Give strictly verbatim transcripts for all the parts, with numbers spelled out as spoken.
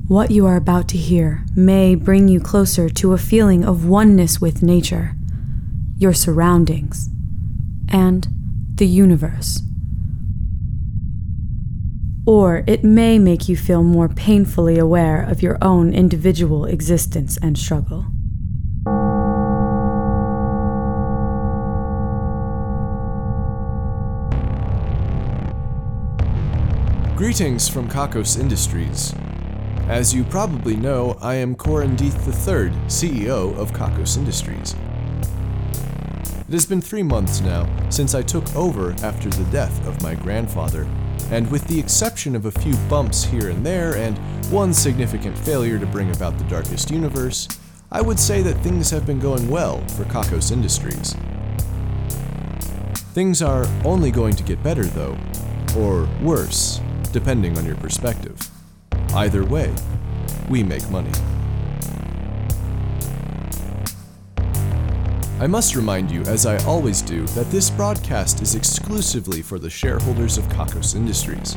What you are about to hear may bring you closer to a feeling of oneness with nature, your surroundings, and the universe. Or it may make you feel more painfully aware of your own individual existence and struggle. Greetings from Kakos Industries. As you probably know, I am Corandeeth the third, C E O of Kakos Industries. It has been three months now since I took over after the death of my grandfather, and with the exception of a few bumps here and there and one significant failure to bring about the darkest universe, I would say that things have been going well for Kakos Industries. Things are only going to get better though, or worse, depending on your perspective. Either way, we make money. I must remind you, as I always do, that this broadcast is exclusively for the shareholders of Kakos Industries.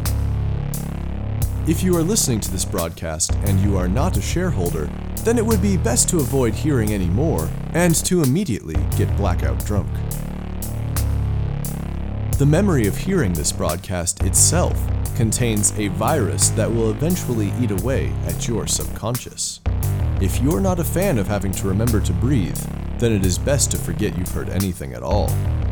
If you are listening to this broadcast and you are not a shareholder, then it would be best to avoid hearing any more and to immediately get blackout drunk. The memory of hearing this broadcast itself contains a virus that will eventually eat away at your subconscious. If you're not a fan of having to remember to breathe, then it is best to forget you've heard anything at all.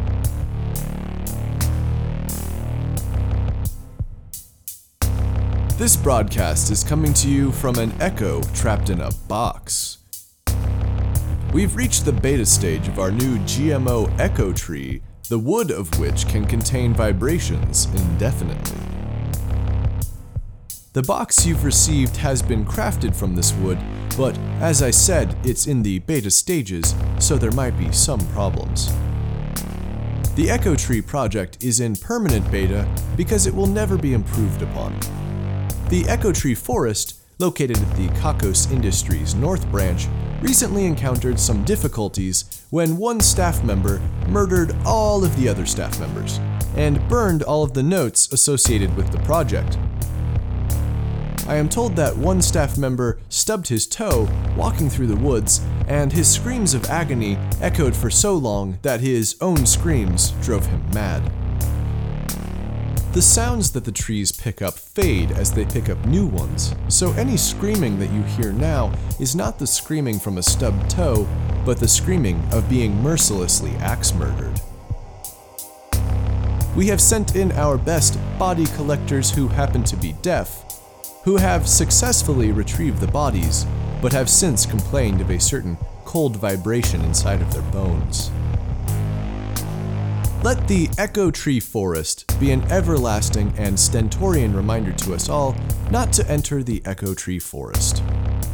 This broadcast is coming to you from an echo trapped in a box. We've reached the beta stage of our new G M O Echo Tree, the wood of which can contain vibrations indefinitely. The box you've received has been crafted from this wood, but as I said, it's in the beta stages, so there might be some problems. The Echo Tree project is in permanent beta because it will never be improved upon. The Echo Tree Forest, located at the Kakos Industries North Branch, recently encountered some difficulties when one staff member murdered all of the other staff members and burned all of the notes associated with the project. I am told that one staff member stubbed his toe walking through the woods, and his screams of agony echoed for so long that his own screams drove him mad. The sounds that the trees pick up fade as they pick up new ones, so any screaming that you hear now is not the screaming from a stubbed toe, but the screaming of being mercilessly axe murdered. We have sent in our best body collectors who happen to be deaf, who have successfully retrieved the bodies, but have since complained of a certain cold vibration inside of their bones. Let the Echo Tree Forest be an everlasting and stentorian reminder to us all not to enter the Echo Tree Forest.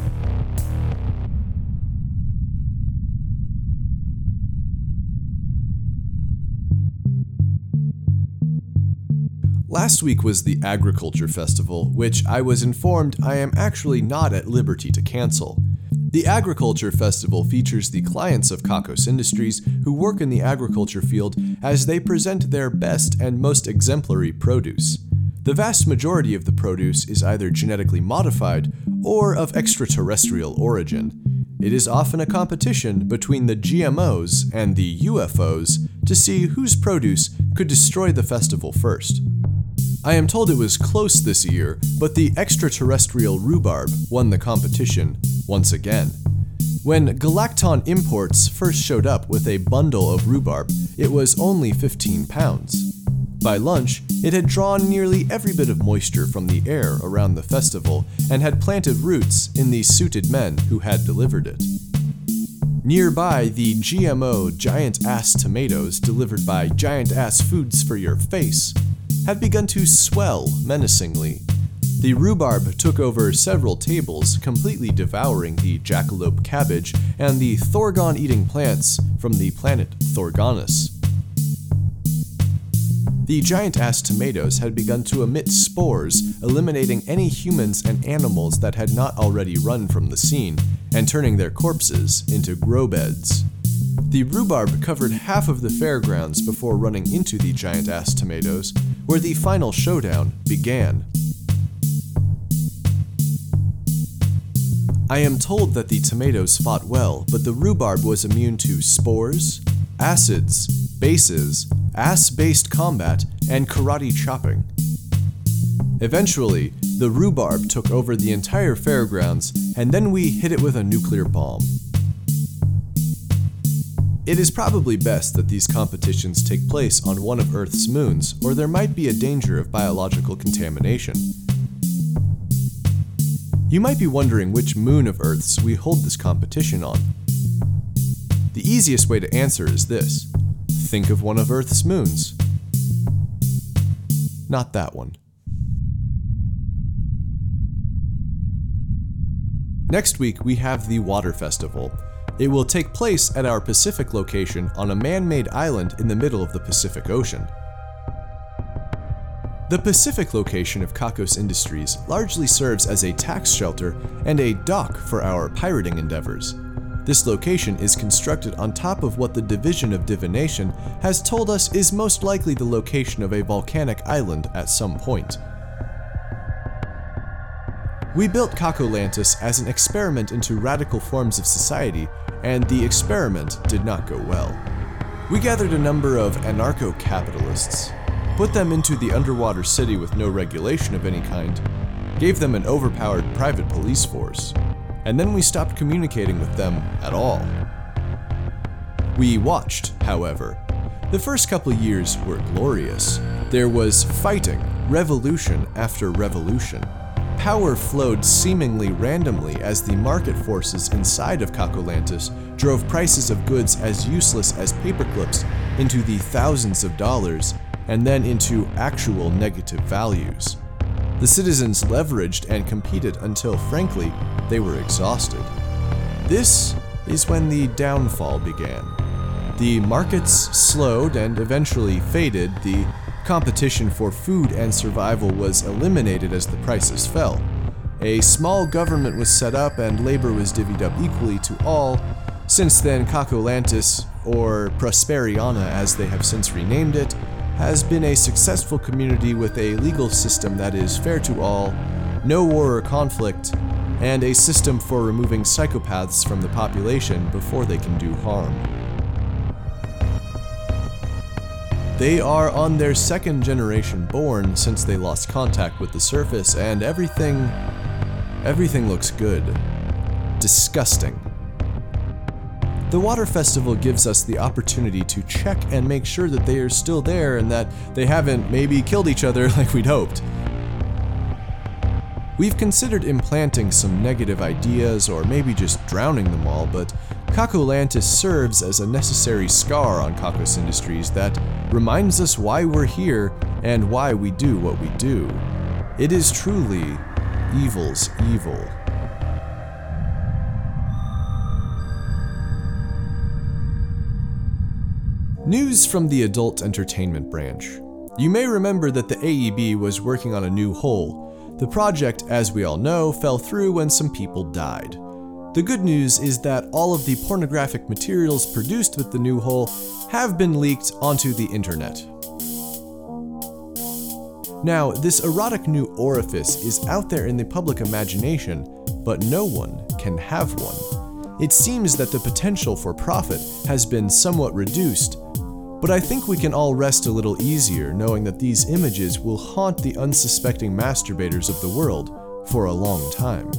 Last week was the Agriculture Festival, which I was informed I am actually not at liberty to cancel. The Agriculture Festival features the clients of Kakos Industries who work in the agriculture field as they present their best and most exemplary produce. The vast majority of the produce is either genetically modified or of extraterrestrial origin. It is often a competition between the G M Os and the U F Os to see whose produce could destroy the festival first. I am told it was close this year, but the extraterrestrial rhubarb won the competition once again. When Galacton Imports first showed up with a bundle of rhubarb, it was only fifteen pounds. By lunch, it had drawn nearly every bit of moisture from the air around the festival and had planted roots in the suited men who had delivered it. Nearby, the G M O Giant Ass tomatoes delivered by Giant Ass Foods for Your Face had begun to swell menacingly. The rhubarb took over several tables, completely devouring the jackalope cabbage and the Thorgon-eating plants from the planet Thorgonus. The giant-ass tomatoes had begun to emit spores, eliminating any humans and animals that had not already run from the scene, and turning their corpses into grow beds. The rhubarb covered half of the fairgrounds before running into the giant-ass tomatoes, where the final showdown began. I am told that the tomatoes fought well, but the rhubarb was immune to spores, acids, bases, ass-based combat, and karate chopping. Eventually, the rhubarb took over the entire fairgrounds, and then we hit it with a nuclear bomb. It is probably best that these competitions take place on one of Earth's moons, or there might be a danger of biological contamination. You might be wondering which moon of Earth's we hold this competition on. The easiest way to answer is this: think of one of Earth's moons. Not that one. Next week, we have the Water Festival. It will take place at our Pacific location on a man-made island in the middle of the Pacific Ocean. The Pacific location of Kakos Industries largely serves as a tax shelter and a dock for our pirating endeavors. This location is constructed on top of what the Division of Divination has told us is most likely the location of a volcanic island at some point. We built Kakolantis as an experiment into radical forms of society, and the experiment did not go well. We gathered a number of anarcho-capitalists, put them into the underwater city with no regulation of any kind, gave them an overpowered private police force, and then we stopped communicating with them at all. We watched, however. The first couple years were glorious. There was fighting, revolution after revolution. Power flowed seemingly randomly as the market forces inside of Kakolantis drove prices of goods as useless as paperclips into the thousands of dollars and then into actual negative values. The citizens leveraged and competed until, frankly, they were exhausted. This is when the downfall began. The markets slowed and eventually faded. The competition for food and survival was eliminated as the prices fell. A small government was set up and labor was divvied up equally to all. Since then, Kakolantis, or Prosperiana as they have since renamed it, has been a successful community with a legal system that is fair to all, no war or conflict, and a system for removing psychopaths from the population before they can do harm. They are on their second generation born since they lost contact with the surface, and everything, everything looks good. Disgusting. The Water Festival gives us the opportunity to check and make sure that they are still there and that they haven't maybe killed each other like we'd hoped. We've considered implanting some negative ideas or maybe just drowning them all, but Kakolantis serves as a necessary scar on Kakos Industries that reminds us why we're here and why we do what we do. It is truly evil's evil. News from the adult entertainment branch. You may remember that the A E B was working on a new hull. The project, as we all know, fell through when some people died. The good news is that all of the pornographic materials produced with the new hull have been leaked onto the internet. Now, this erotic new orifice is out there in the public imagination, but no one can have one. It seems that the potential for profit has been somewhat reduced, but I think we can all rest a little easier knowing that these images will haunt the unsuspecting masturbators of the world for a long time.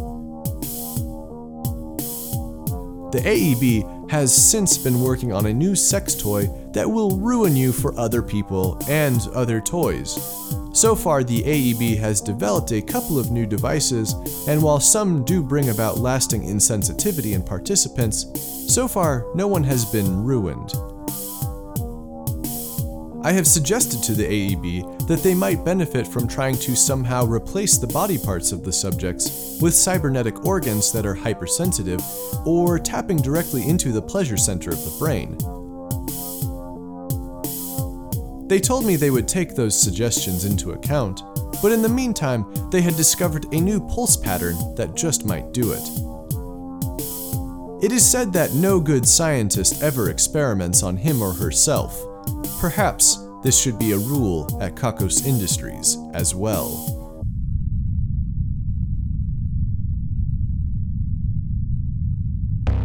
The A E B has since been working on a new sex toy that will ruin you for other people and other toys. So far, the A E B has developed a couple of new devices, and while some do bring about lasting insensitivity in participants, so far no one has been ruined. I have suggested to the A E B that they might benefit from trying to somehow replace the body parts of the subjects with cybernetic organs that are hypersensitive, or tapping directly into the pleasure center of the brain. They told me they would take those suggestions into account, but in the meantime, they had discovered a new pulse pattern that just might do it. It is said that no good scientist ever experiments on him or herself. Perhaps this should be a rule at Kakos Industries as well.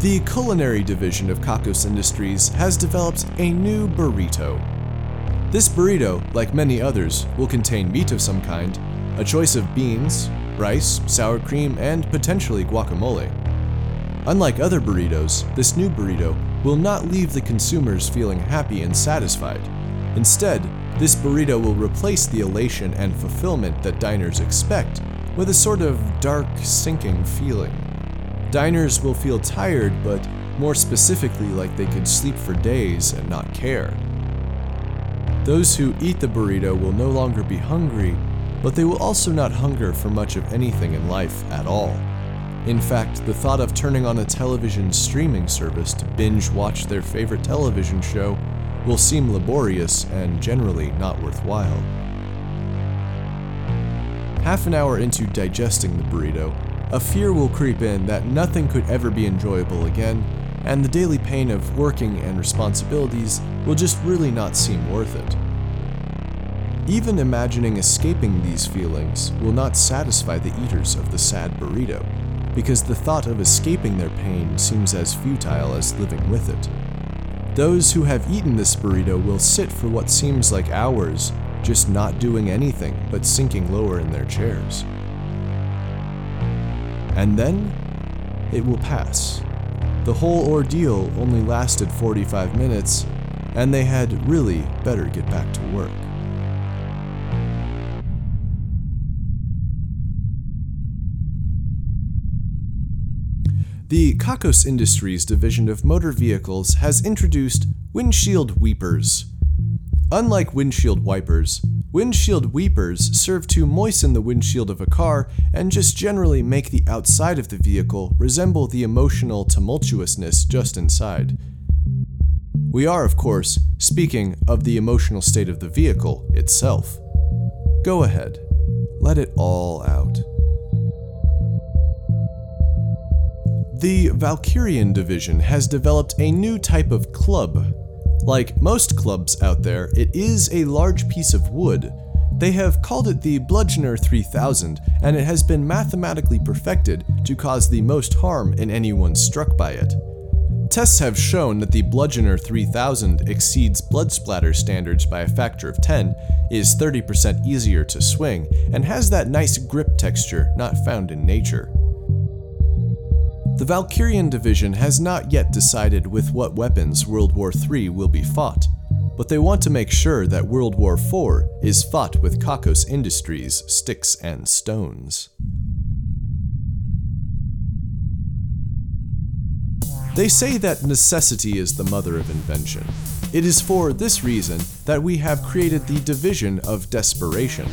The culinary division of Kakos Industries has developed a new burrito. This burrito, like many others, will contain meat of some kind, a choice of beans, rice, sour cream, and potentially guacamole. Unlike other burritos, this new burrito will not leave the consumers feeling happy and satisfied. Instead, this burrito will replace the elation and fulfillment that diners expect with a sort of dark, sinking feeling. Diners will feel tired, but more specifically like they could sleep for days and not care. Those who eat the burrito will no longer be hungry, but they will also not hunger for much of anything in life at all. In fact, the thought of turning on a television streaming service to binge watch their favorite television show will seem laborious and generally not worthwhile. Half an hour into digesting the burrito, a fear will creep in that nothing could ever be enjoyable again, and the daily pain of working and responsibilities will just really not seem worth it. Even imagining escaping these feelings will not satisfy the eaters of the sad burrito, because the thought of escaping their pain seems as futile as living with it. Those who have eaten this burrito will sit for what seems like hours, just not doing anything but sinking lower in their chairs. And then, it will pass. The whole ordeal only lasted forty-five minutes, and they had really better get back to work. The Kakos Industries division of motor vehicles has introduced windshield weepers. Unlike windshield wipers, windshield weepers serve to moisten the windshield of a car and just generally make the outside of the vehicle resemble the emotional tumultuousness just inside. We are, of course, speaking of the emotional state of the vehicle itself. Go ahead, let it all out. The Valkyrian division has developed a new type of club. Like most clubs out there, it is a large piece of wood. They have called it the Bludgeoner three thousand, and it has been mathematically perfected to cause the most harm in anyone struck by it. Tests have shown that the Bludgeoner three thousand exceeds blood splatter standards by a factor of ten, is thirty percent easier to swing, and has that nice grip texture not found in nature. The Valkyrian division has not yet decided with what weapons World War Three will be fought, but they want to make sure that World War Four is fought with Kakos Industries' sticks and stones. They say that necessity is the mother of invention. It is for this reason that we have created the division of desperation.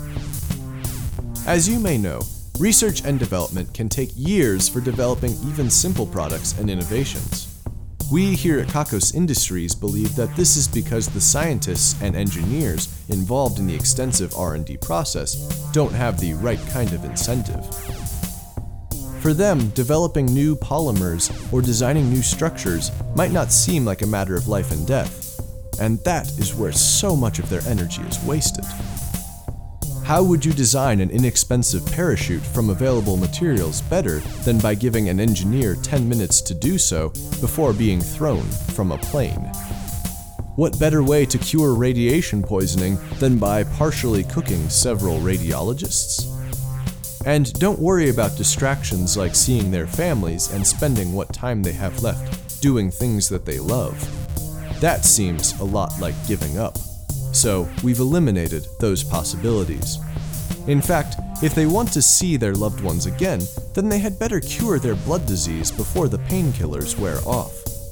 As you may know, research and development can take years for developing even simple products and innovations. We here at Kakos Industries believe that this is because the scientists and engineers involved in the extensive R and D process don't have the right kind of incentive. For them, developing new polymers or designing new structures might not seem like a matter of life and death, and that is where so much of their energy is wasted. How would you design an inexpensive parachute from available materials better than by giving an engineer ten minutes to do so before being thrown from a plane? What better way to cure radiation poisoning than by partially cooking several radiologists? And don't worry about distractions like seeing their families and spending what time they have left doing things that they love. That seems a lot like giving up. So we've eliminated those possibilities. In fact, if they want to see their loved ones again, then they had better cure their blood disease before the painkillers wear off.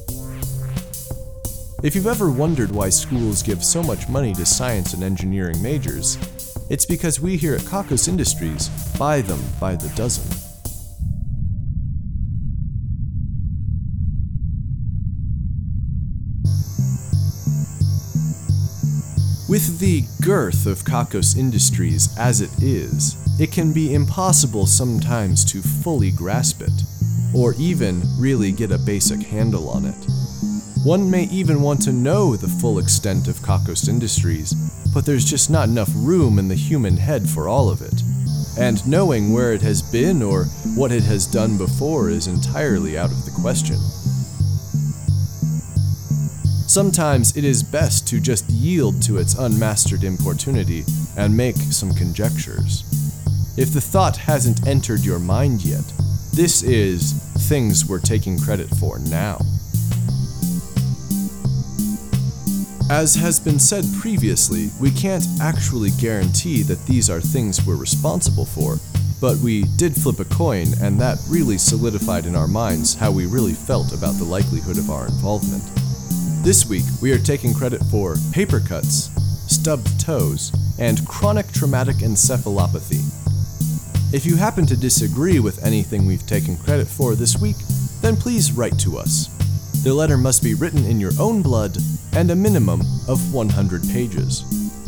If you've ever wondered why schools give so much money to science and engineering majors, it's because we here at Kakos Industries buy them by the dozen. With the girth of Kakos Industries as it is, it can be impossible sometimes to fully grasp it, or even really get a basic handle on it. One may even want to know the full extent of Kakos Industries, but there's just not enough room in the human head for all of it. and knowing where it has been or what it has done before is entirely out of the question. Sometimes it is best to just yield to its unmastered importunity and make some conjectures. If the thought hasn't entered your mind yet, this is things we're taking credit for now. As has been said previously, we can't actually guarantee that these are things we're responsible for, but we did flip a coin, and that really solidified in our minds how we really felt about the likelihood of our involvement. This week, we are taking credit for paper cuts, stubbed toes, and chronic traumatic encephalopathy. If you happen to disagree with anything we've taken credit for this week, then please write to us. The letter must be written in your own blood and a minimum of one hundred pages.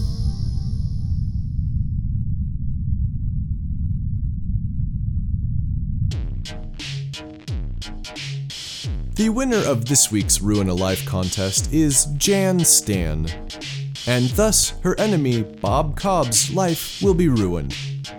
The winner of this week's Ruin a Life contest is Jan Stan, and thus her enemy Bob Cobb's life will be ruined.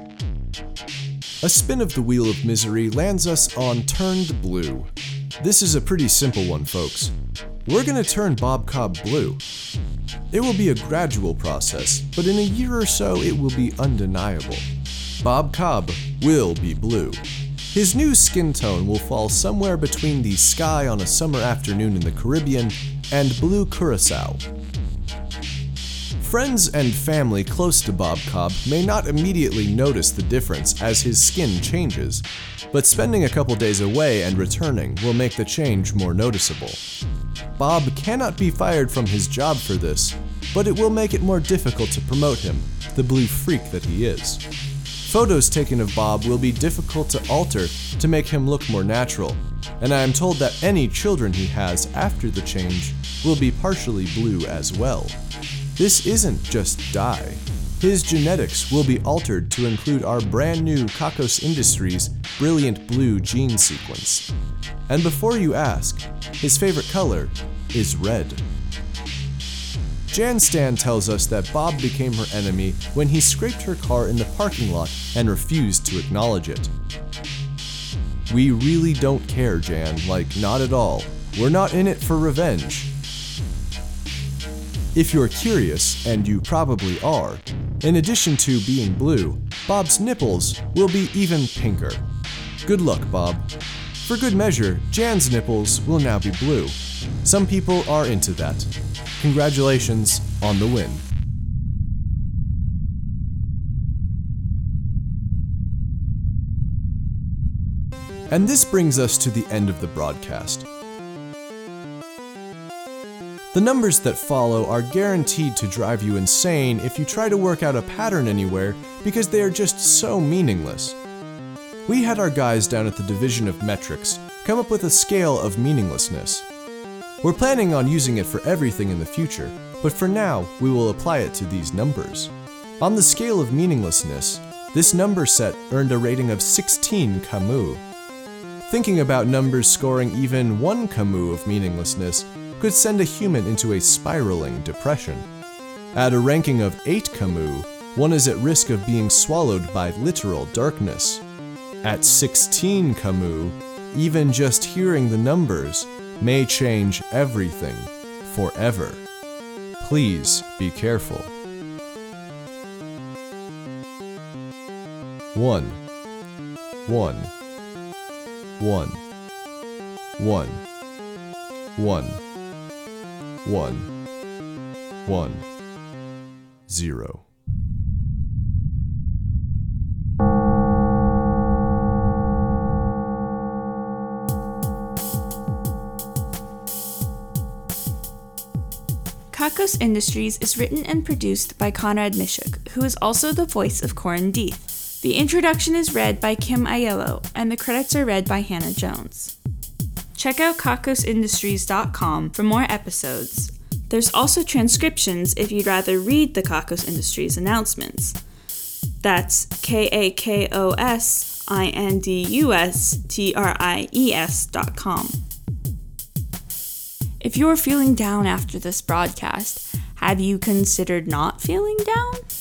A spin of the Wheel of Misery lands us on Turned Blue. This is a pretty simple one, folks. We're gonna turn Bob Cobb blue. It will be a gradual process, but in a year or so it will be undeniable. Bob Cobb will be blue. His new skin tone will fall somewhere between the sky on a summer afternoon in the Caribbean and blue Curacao. Friends and family close to Bob Cobb may not immediately notice the difference as his skin changes, but spending a couple days away and returning will make the change more noticeable. Bob cannot be fired from his job for this, but it will make it more difficult to promote him, the blue freak that he is. Photos taken of Bob will be difficult to alter to make him look more natural, and I am told that any children he has after the change will be partially blue as well. This isn't just dye. His genetics will be altered to include our brand new Kakos Industries Brilliant Blue gene sequence. And before you ask, his favorite color is red. Jan Stan tells us that Bob became her enemy when he scraped her car in the parking lot and refused to acknowledge it. We really don't care, Jan, like not at all. We're not in it for revenge. If you're curious, and you probably are, in addition to being blue, Bob's nipples will be even pinker. Good luck, Bob. For good measure, Jan's nipples will now be blue. Some people are into that. Congratulations on the win. And this brings us to the end of the broadcast. The numbers that follow are guaranteed to drive you insane if you try to work out a pattern anywhere because they are just so meaningless. We had our guys down at the Division of Metrics come up with a scale of meaninglessness. We're planning on using it for everything in the future, but for now, we will apply it to these numbers. On the scale of meaninglessness, this number set earned a rating of sixteen Camus. Thinking about numbers scoring even one Camus of meaninglessness could send a human into a spiraling depression. At a ranking of eight Camus, one is at risk of being swallowed by literal darkness. At sixteen Camus, even just hearing the numbers may change everything forever. Please be careful. One. One. One. One. One. One. One. Zero. Kakos Industries is written and produced by Conrad Mishuk, who is also the voice of Corin Deeth. The introduction is read by Kim Aiello, and the credits are read by Hannah Jones. Check out kakos industries dot com for more episodes. There's also transcriptions if you'd rather read the Kakos Industries announcements. That's K A K O S I N D U S T R I E S dot com. If you're feeling down after this broadcast, have you considered not feeling down?